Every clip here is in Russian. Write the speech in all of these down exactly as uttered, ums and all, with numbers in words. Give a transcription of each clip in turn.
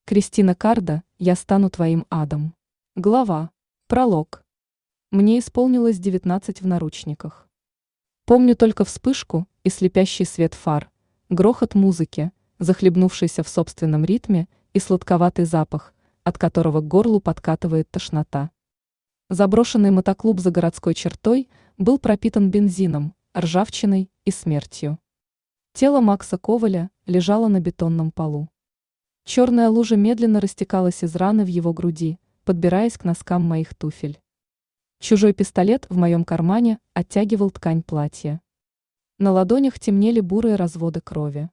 Кристина Кардо, я стану твоим адом. Глава. Пролог. Мне исполнилось девятнадцать в наручниках. Помню только вспышку и слепящий свет фар, грохот музыки, захлебнувшийся в собственном ритме и сладковатый запах, от которого к горлу подкатывает тошнота. Заброшенный мотоклуб за городской чертой был пропитан бензином, ржавчиной и смертью. Тело Макса Коваля лежало на бетонном полу. Черная лужа медленно растекалась из раны в его груди, подбираясь к носкам моих туфель. Чужой пистолет в моем кармане оттягивал ткань платья. На ладонях темнели бурые разводы крови.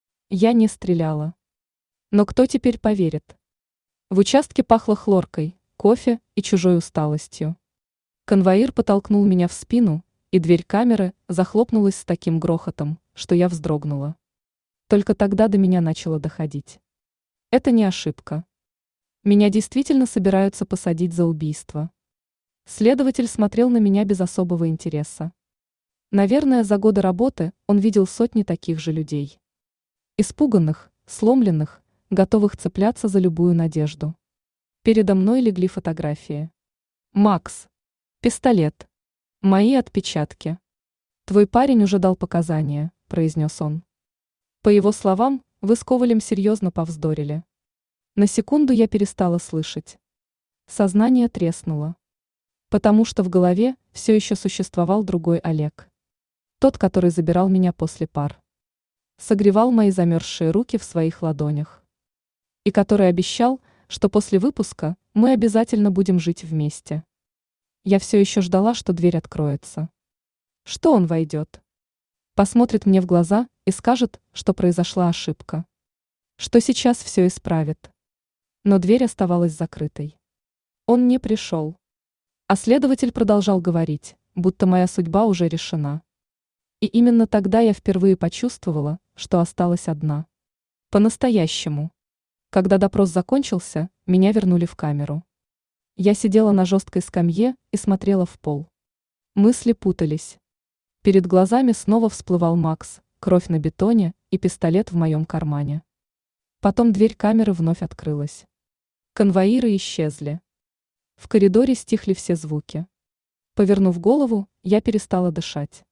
Я не стреляла. Но кто теперь поверит? В участке пахло хлоркой, кофе и чужой усталостью. Конвоир потолкнул меня в спину, и дверь камеры захлопнулась с таким грохотом, что я вздрогнула. Только тогда до меня начало доходить. Это не ошибка. Меня действительно собираются посадить за убийство. Следователь смотрел на меня без особого интереса. Наверное, за годы работы он видел сотни таких же людей. Испуганных, сломленных, готовых цепляться за любую надежду. Передо мной легли фотографии. Макс. Пистолет. Мои отпечатки. Твой парень уже дал показания, произнес он. По его словам, вы с Ковалем серьезно повздорили. На секунду я перестала слышать. Сознание треснуло. Потому что в голове все еще существовал другой Олег. Тот, который забирал меня после пар. Согревал мои замерзшие руки в своих ладонях. И который обещал, что после выпуска мы обязательно будем жить вместе. Я все еще ждала, что дверь откроется. Что он войдет? Посмотрит мне в глаза и скажет, что произошла ошибка. Что сейчас все исправит. Но дверь оставалась закрытой. Он не пришел. А следователь продолжал говорить, будто моя судьба уже решена. И именно тогда я впервые почувствовала, что осталась одна. По-настоящему. Когда допрос закончился, меня вернули в камеру. Я сидела на жесткой скамье и смотрела в пол. Мысли путались. Перед глазами снова всплывал Макс, кровь на бетоне и пистолет в моем кармане. Потом дверь камеры вновь открылась. Конвоиры исчезли. В коридоре стихли все звуки. Повернув голову, я перестала дышать.